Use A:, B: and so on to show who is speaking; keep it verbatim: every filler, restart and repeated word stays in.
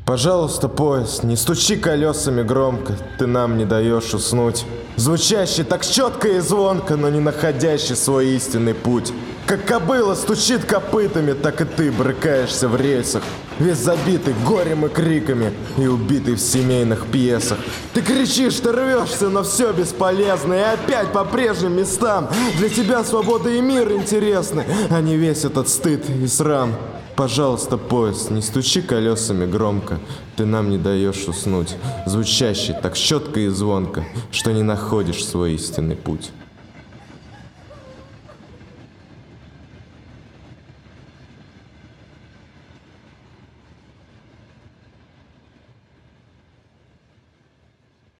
A: Пожалуйста, поезд, не стучи колесами громко, ты нам не даешь уснуть. Звучащий так четко и звонко, но не находящий свой истинный путь. Как кобыла стучит копытами, так и ты брыкаешься в рельсах. Весь забитый горем и криками и убитый в семейных пьесах. Ты кричишь, ты рвешься, но все бесполезно. И опять по прежним местам. Для тебя свобода и мир интересны, а не весь этот стыд и срам. Пожалуйста, поезд, не стучи колесами громко, ты нам не даешь уснуть. Звучащий так четко и звонко, что не находишь свой истинный путь.